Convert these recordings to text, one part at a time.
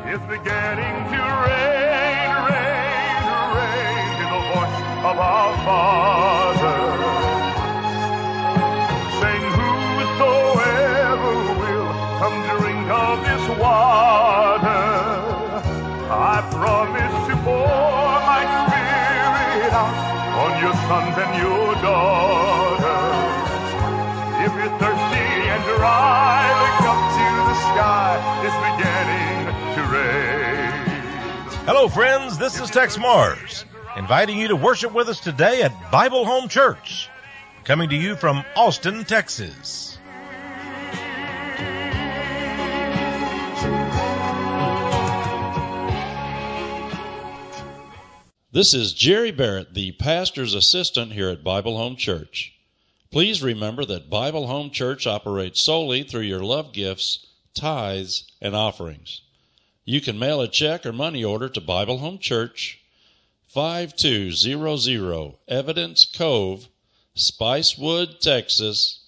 It's beginning to rain, rain, rain, in the voice of our Father, saying, whosoever will come drink of this water, I promise to pour my Spirit out on your sons and your daughters. If you're thirsty and dry, look up to the sky. It's beginning to rain. Hello, friends. This is Tex Mars, inviting you to worship with us today at Bible Home Church, coming to you from Austin, Texas. This is Jerry Barrett, the pastor's assistant here at Bible Home Church. Please remember that Bible Home Church operates solely through your love gifts, tithes, and offerings. You can mail a check or money order to Bible Home Church, 5200 Evidence Cove, Spicewood, Texas,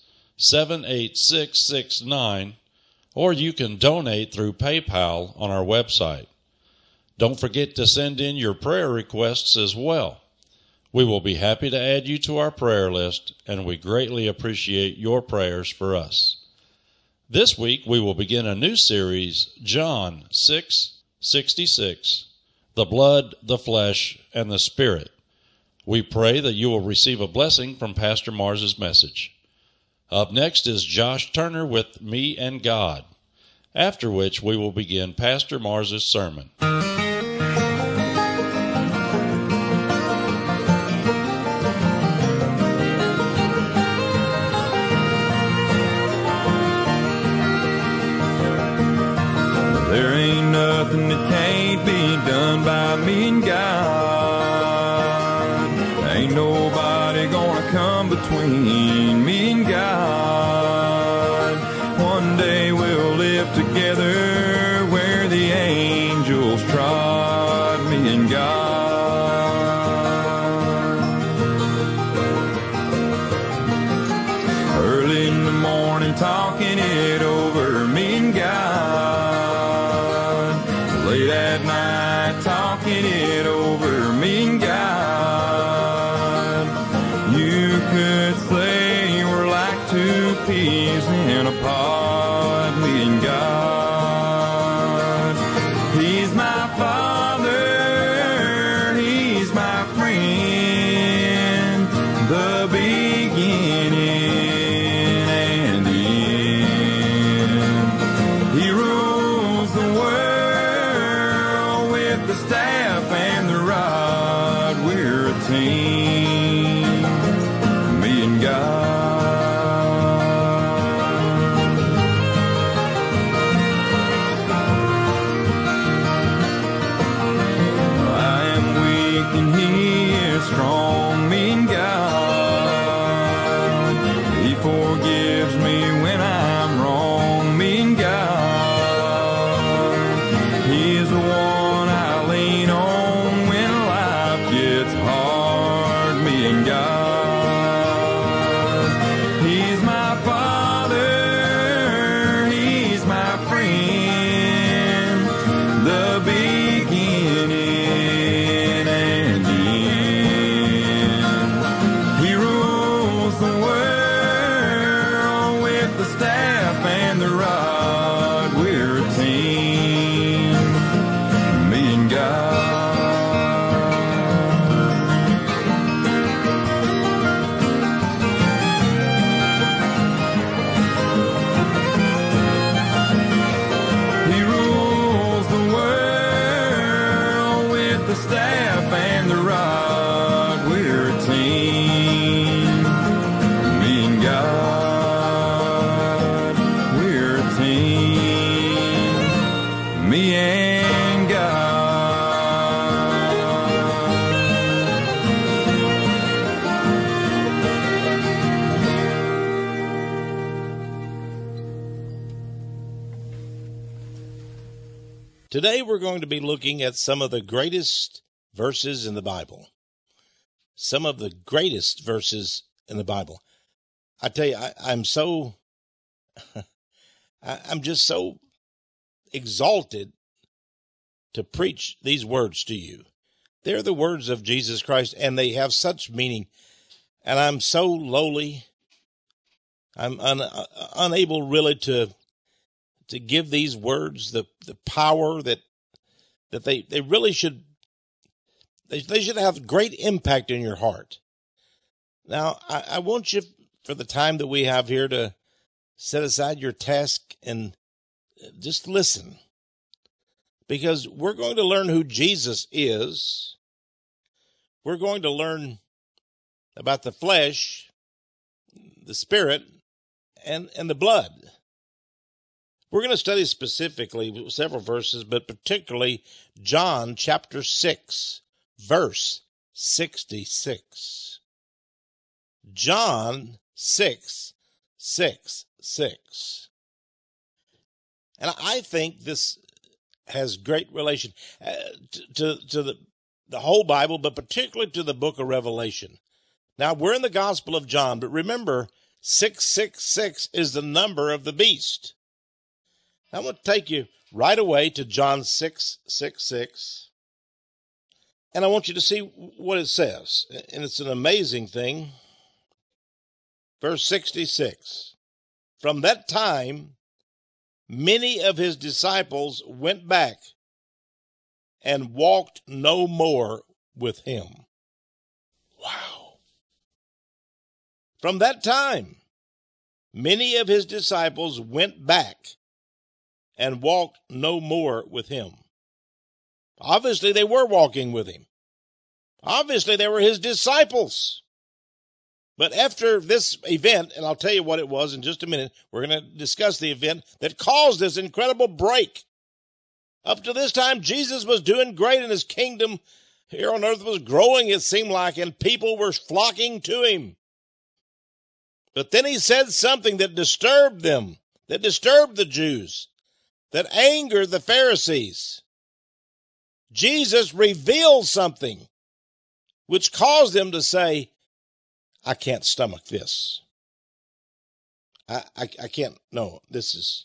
78669, or you can donate through PayPal on our website. Don't forget to send in your prayer requests as well. We will be happy to add you to our prayer list, and we greatly appreciate your prayers for us. This week, we will begin a new series, John 6:66, the blood, the flesh, and the spirit. We pray that you will receive a blessing from Pastor Mars's message. Up next is Josh Turner with Me and God, after which we will begin Pastor Mars's sermon. There ain't nothing that can't be done by me and God. Ain't nobody gonna come between me and God. One day we'll live together where the angels trod, me and God. Early in the morning talking it over, me and God. Late at night talking it over, me and God. You could say we're like two peas in a pod, me and God. He's my Father, He's my friend, the beginning and the end. He rules the world with the staff and the rod. We're a team, me and God. I am weak and He is strong, me and God. He forgives me when I'm wrong, me and God. He's the one I lean on when life gets hard, me and God. He's my Father, He's my friend, the beginning and the end. He rules the world with the staff and the rod. We're a team, me and God. He rules the world with the staff and the rod. We're a team, me and God. We're a team, me and God. Today we're going to be looking at some of the greatest verses in the Bible. Some of the greatest verses in the Bible. I tell you, I'm just so exalted to preach these words to you. They're the words of Jesus Christ, and they have such meaning. And I'm so lowly. I'm unable really to give these words the power that they really should. They should have great impact in your heart. Now, I want you, for the time that we have here, to set aside your task and just listen. Because we're going to learn who Jesus is. We're going to learn about the flesh, the spirit, and the blood. We're going to study specifically several verses, but particularly John chapter 6, verse 66. John 6:6. And I think this has great relation to the whole Bible, but particularly to the book of Revelation. Now, we're in the Gospel of John, but remember, 666 is the number of the beast. I'm going to take you right away to John 6:66, and I want you to see what it says, and it's an amazing thing. Verse 66, from that time, many of his disciples went back and walked no more with him. Wow. From that time, many of his disciples went back and walked no more with him. Obviously, they were walking with him. Obviously, they were his disciples. But after this event, and I'll tell you what it was in just a minute, we're going to discuss the event that caused this incredible break. Up to this time, Jesus was doing great, and his kingdom here on earth was growing, it seemed like, and people were flocking to him. But then he said something that disturbed them, that disturbed the Jews, that angered the Pharisees. Jesus revealed something which caused them to say, I can't stomach this. I can't, no. This is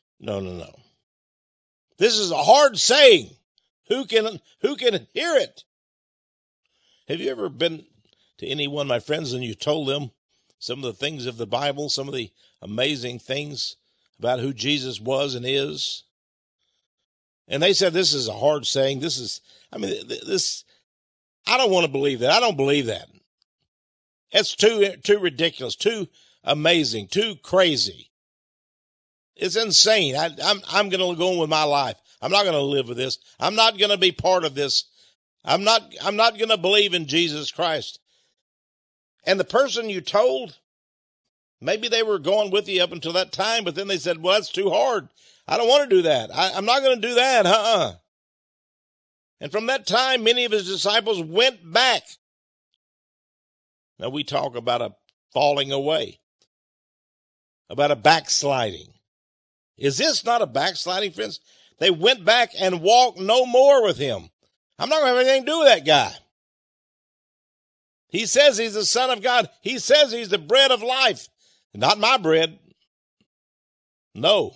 a hard saying. Who can hear it? Have you ever been to any one of my friends and you told them some of the things of the Bible, some of the amazing things about who Jesus was and is? And they said, this is a hard saying. I don't want to believe that. I don't believe that. It's too ridiculous, too amazing, too crazy. It's insane. I'm going to go on with my life. I'm not going to live with this. I'm not going to be part of this. I'm not going to believe in Jesus Christ. And the person you told, maybe they were going with you up until that time, but then they said, well, that's too hard. I don't want to do that. I'm not going to do that. And from that time, many of his disciples went back. Now, we talk about a falling away, about a backsliding. Is this not a backsliding, friends? They went back and walked no more with him. I'm not going to have anything to do with that guy. He says he's the Son of God. He says he's the bread of life. Not my bread. No.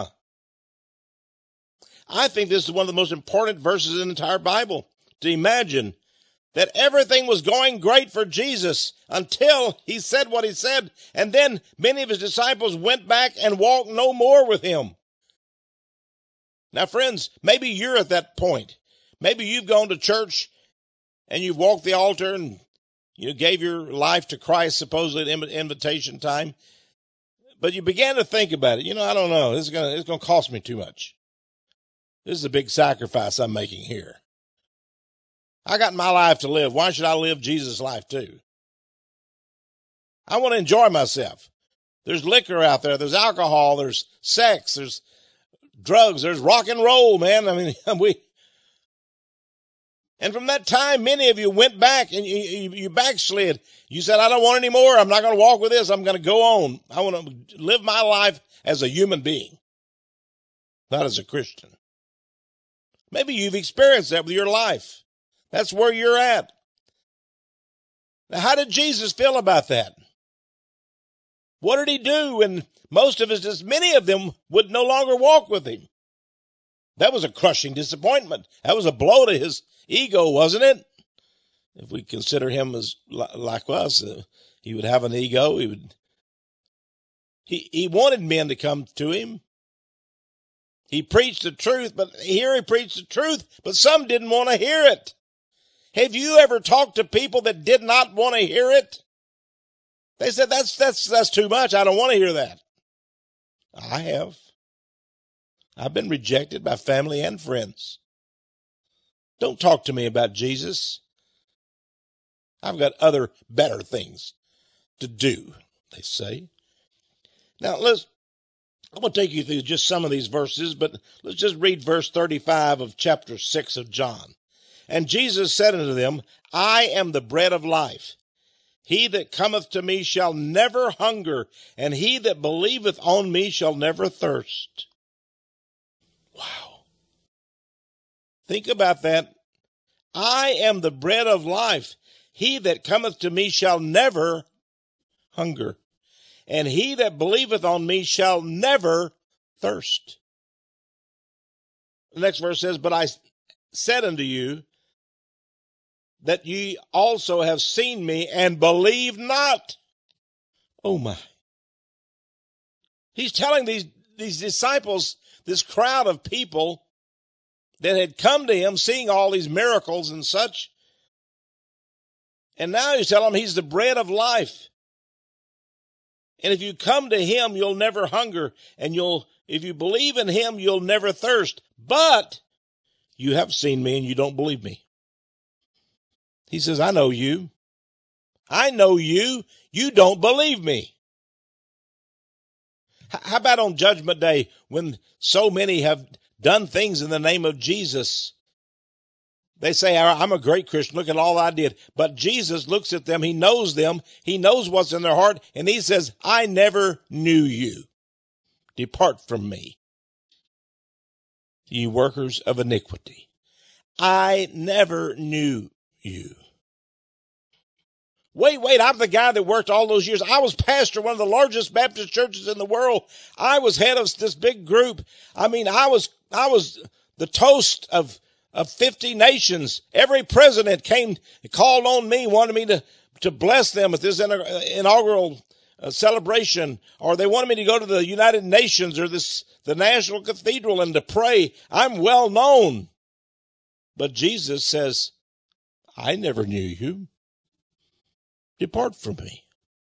I think this is one of the most important verses in the entire Bible. To imagine that everything was going great for Jesus until he said what he said, and then many of his disciples went back and walked no more with him. Now, friends, maybe you're at that point. Maybe you've gone to church and you've walked the altar and you gave your life to Christ, supposedly at invitation time, but you began to think about it. I don't know. It's going to cost me too much. This is a big sacrifice I'm making here. I got my life to live. Why should I live Jesus' life too? I want to enjoy myself. There's liquor out there. There's alcohol. There's sex. There's drugs. There's rock and roll, man. And from that time, many of you went back and you backslid. You said, I don't want any more. I'm not going to walk with this. I'm going to go on. I want to live my life as a human being, not as a Christian. Maybe you've experienced that with your life. That's where you're at. Now, how did Jesus feel about that? What did he do when many of them would no longer walk with him? That was a crushing disappointment. That was a blow to his ego, wasn't it? If we consider him as like us, he would have an ego. He wanted men to come to him. He preached the truth, but here he preached the truth, but some didn't want to hear it. Have you ever talked to people that did not want to hear it? They said, that's too much. I don't want to hear that. I have. I've been rejected by family and friends. Don't talk to me about Jesus. I've got other better things to do, they say. Now, I'm going to take you through just some of these verses, but let's just read verse 35 of chapter 6 of John. And Jesus said unto them, I am the bread of life. He that cometh to me shall never hunger, and he that believeth on me shall never thirst. Wow. Think about that. I am the bread of life. He that cometh to me shall never hunger, and he that believeth on me shall never thirst. The next verse says, but I said unto you that ye also have seen me and believe not. Oh my. He's telling these disciples, this crowd of people that had come to him, seeing all these miracles and such. And now he's telling them he's the bread of life. And if you come to him, you'll never hunger. And if you believe in him, you'll never thirst. But you have seen me and you don't believe me. He says, I know you. I know you. You don't believe me. How about on Judgment Day when so many have done things in the name of Jesus? They say, I'm a great Christian. Look at all I did. But Jesus looks at them. He knows them. He knows what's in their heart. And he says, I never knew you. Depart from me, ye workers of iniquity. I never knew you. Wait, I'm the guy that worked all those years. I was pastor of one of the largest Baptist churches in the world. I was head of this big group. I mean, I was the toast of 50 nations. Every president called on me, wanted me to bless them at this inaugural celebration, or they wanted me to go to the United Nations or the National Cathedral and to pray. I'm well known. But Jesus says, I never knew you. Depart from me.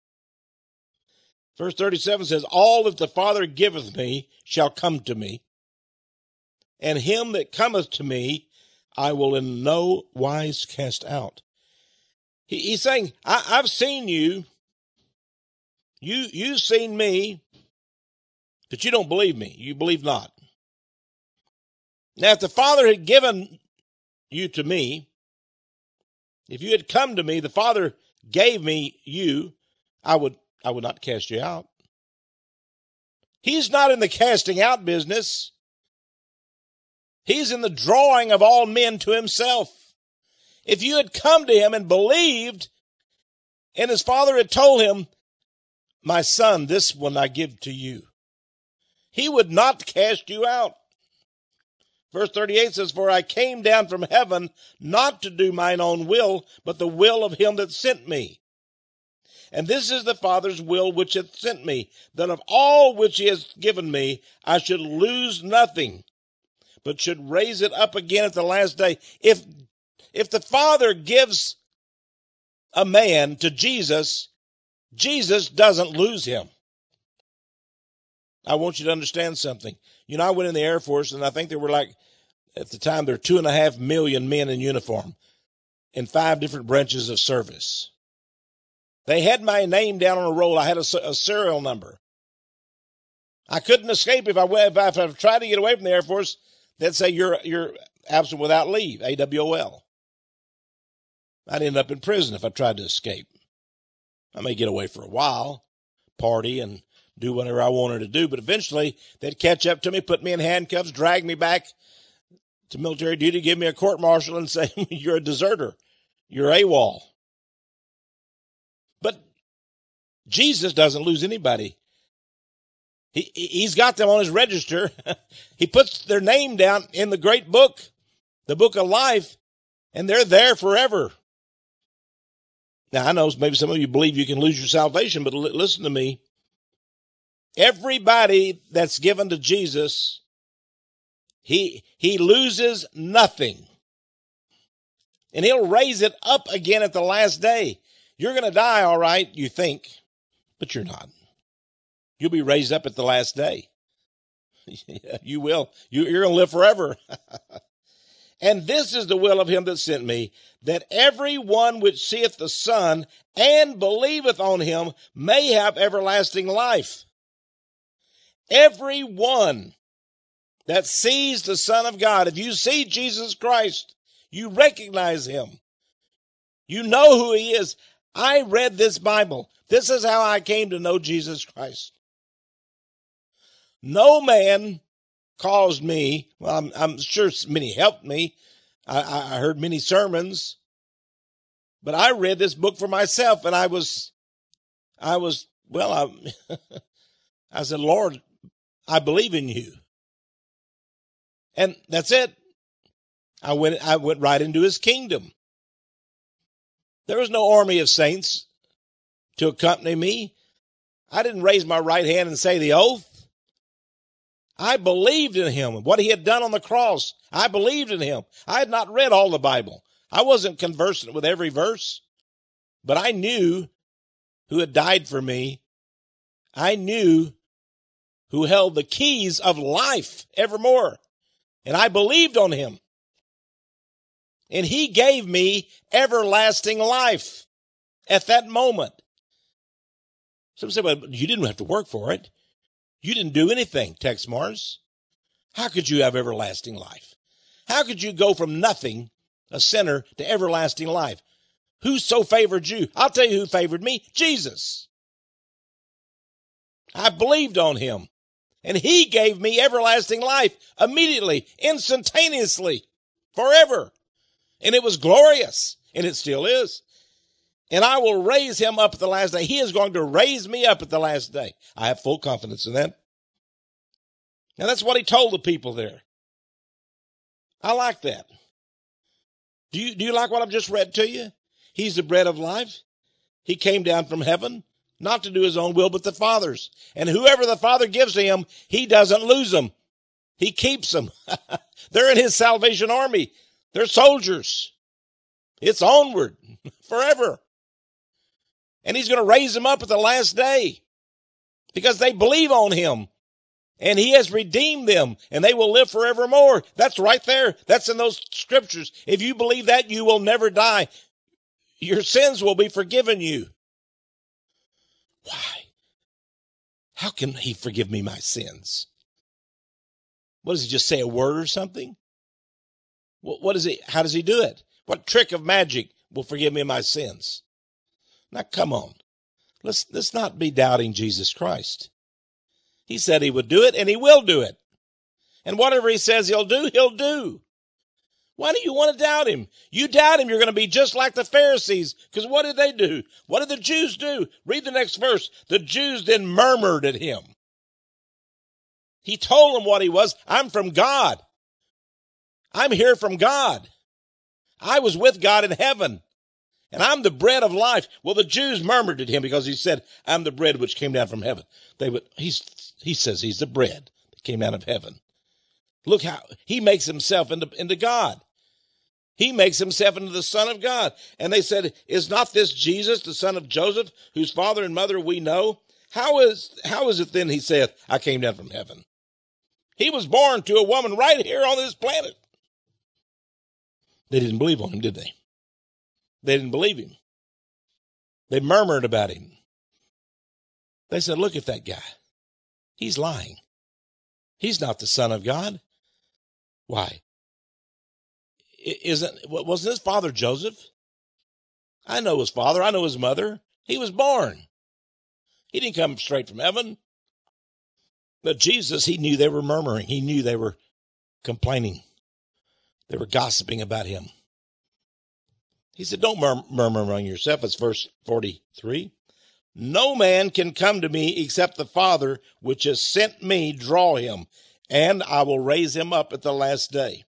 Verse 37 says, all that the Father giveth me shall come to me, and him that cometh to me I will in no wise cast out. He's saying, I've seen you. You've seen me, but you don't believe me. You believe not. Now, if the Father had given you to me, if you had come to me, the Father gave me you, I would not cast you out. He's not in the casting out business. He's in the drawing of all men to himself. If you had come to him and believed, and his Father had told him, my son, this one I give to you, he would not cast you out. Verse 38 says, for I came down from heaven not to do mine own will, but the will of him that sent me. And this is the Father's will which hath sent me, that of all which he has given me, I should lose nothing, but should raise it up again at the last day. If the Father gives a man to Jesus, Jesus doesn't lose him. I want you to understand something. You know, I went in the Air Force, and I think there were at the time, there were 2.5 million men in uniform in 5 different branches of service. They had my name down on a roll. I had a serial number. I couldn't escape if I tried to get away from the Air Force. They'd say you're absent without leave, AWOL. I'd end up in prison if I tried to escape. I may get away for a while, party and do whatever I wanted to do, but eventually they'd catch up to me, put me in handcuffs, drag me back to military duty, give me a court-martial and say, you're a deserter. You're AWOL. But Jesus doesn't lose anybody. He's got them on his register. He puts their name down in the great book, the book of life, and they're there forever. Now, I know maybe some of you believe you can lose your salvation, but listen to me. Everybody that's given to Jesus, he loses nothing. And he'll raise it up again at the last day. You're going to die, all right, you think, but you're not. You'll be raised up at the last day. You will. You're going to live forever. And this is the will of him that sent me, that every one which seeth the Son and believeth on him may have everlasting life. Every one that sees the Son of God, if you see Jesus Christ, you recognize him. You know who he is. I read this Bible. This is how I came to know Jesus Christ. No man caused me. Well, I'm sure many helped me. I heard many sermons, but I read this book for myself, and I said, Lord, I believe in you. And that's it. I went right into his kingdom. There was no army of saints to accompany me. I didn't raise my right hand and say the oath. I believed in him, what he had done on the cross. I believed in him. I had not read all the Bible. I wasn't conversant with every verse, but I knew who had died for me. I knew who held the keys of life evermore, and I believed on him. And he gave me everlasting life at that moment. Some say, well, you didn't have to work for it. You didn't do anything, Tex Mars. How could you have everlasting life? How could you go from nothing, a sinner, to everlasting life? Who so favored you? I'll tell you who favored me. Jesus. I believed on him, and he gave me everlasting life immediately, instantaneously, forever. And it was glorious, and it still is. And I will raise him up at the last day. He is going to raise me up at the last day. I have full confidence in that. And that's what he told the people there. I like that. Do you like what I've just read to you? He's the bread of life. He came down from heaven, not to do his own will, but the Father's. And whoever the Father gives to him, he doesn't lose them. He keeps them. They're in his salvation army. They're soldiers. It's onward forever. And he's going to raise them up at the last day because they believe on him. And he has redeemed them, and they will live forevermore. That's right there. That's in those scriptures. If you believe that, you will never die. Your sins will be forgiven you. Why? How can he forgive me my sins? What does he just say, a word or something? What is he? How does he do it? What trick of magic will forgive me my sins? Now, come on. Let's not be doubting Jesus Christ. He said he would do it, and he will do it. And whatever he says he'll do, he'll do. Why do you want to doubt him? You doubt him, you're going to be just like the Pharisees. Because what did they do? What did the Jews do? Read the next verse. The Jews then murmured at him. He told them what he was. I'm from God. I'm here from God. I was with God in heaven. And I'm the bread of life. Well, the Jews murmured at him because he said, I'm the bread which came down from heaven. He says he's the bread that came out of heaven. Look how he makes himself into God. He makes himself into the Son of God. And they said, is not this Jesus, the son of Joseph, whose father and mother we know? How is it then, he saith, I came down from heaven? He was born to a woman right here on this planet. They didn't believe on him, did they? They didn't believe him. They murmured about him. They said, look at that guy. He's lying. He's not the Son of God. Why? Wasn't his father Joseph? I know his father. I know his mother. He was born. He didn't come straight from heaven. But Jesus, he knew they were murmuring. He knew they were complaining. They were gossiping about him. He said, don't murmur among yourselves. It's verse 43. No man can come to me except the Father which has sent me draw him, and I will raise him up at the last day.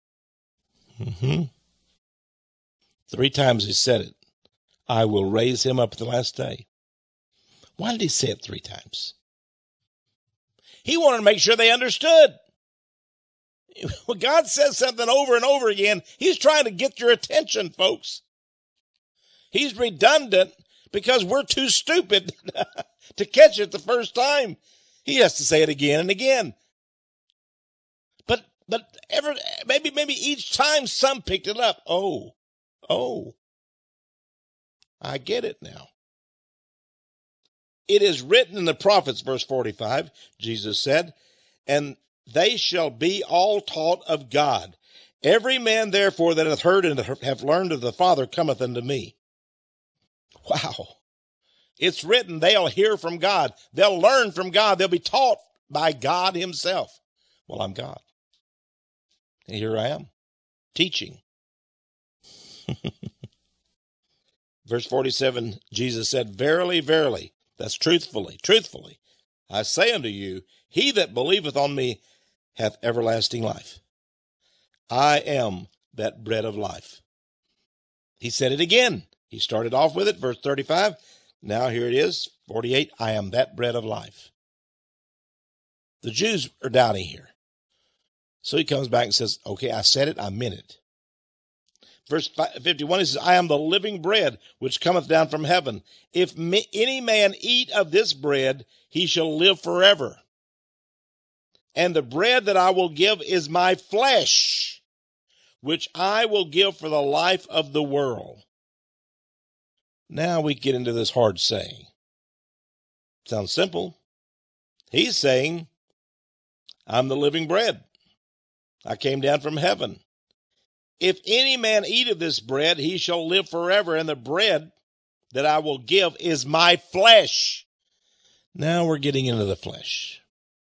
3 times he said it. I will raise him up at the last day. Why did he say it 3 times? He wanted to make sure they understood. When God says something over and over again, he's trying to get your attention, folks. He's redundant because we're too stupid to catch it the first time. He has to say it again and again. But maybe each time some picked it up. Oh, I get it now. It is written in the prophets, verse 45, Jesus said, and they shall be all taught of God. Every man, therefore, that hath heard and hath learned of the Father cometh unto me. Wow. It's written, they'll hear from God. They'll learn from God. They'll be taught by God himself. Well, I'm God. And here I am, teaching. Verse 47, Jesus said, verily, verily, that's truthfully, I say unto you, he that believeth on me hath everlasting life. I am that bread of life. He said it again. He started off with it, verse 35. Now here it is, 48, I am that bread of life. The Jews are doubting here. So he comes back and says, okay, I said it, I meant it. Verse 51, he says, I am the living bread which cometh down from heaven. If any man eat of this bread, he shall live forever. And the bread that I will give is my flesh, which I will give for the life of the world. Now we get into this hard saying. Sounds simple. He's saying, I'm the living bread. I came down from heaven. If any man eat of this bread, he shall live forever, and the bread that I will give is my flesh. Now we're getting into the flesh,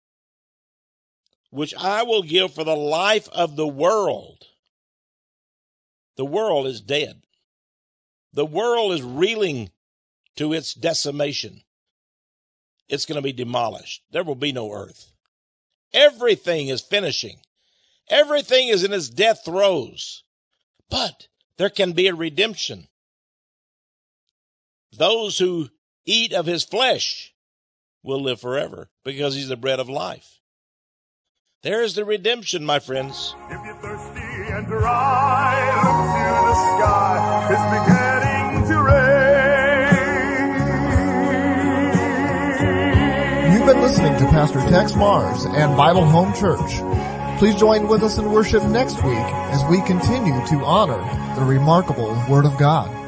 which I will give for the life of the world. The world is dead. The world is reeling to its decimation. It's going to be demolished. There will be no earth. Everything is finishing. Everything is in its death throes. But there can be a redemption. Those who eat of his flesh will live forever because he's the bread of life. There is the redemption, my friends. If you're thirsty and dry, look to the sky. It's beginning to rain. You've been listening to Pastor Tex Mars and Bible Home Church. Please join with us in worship next week as we continue to honor the remarkable Word of God.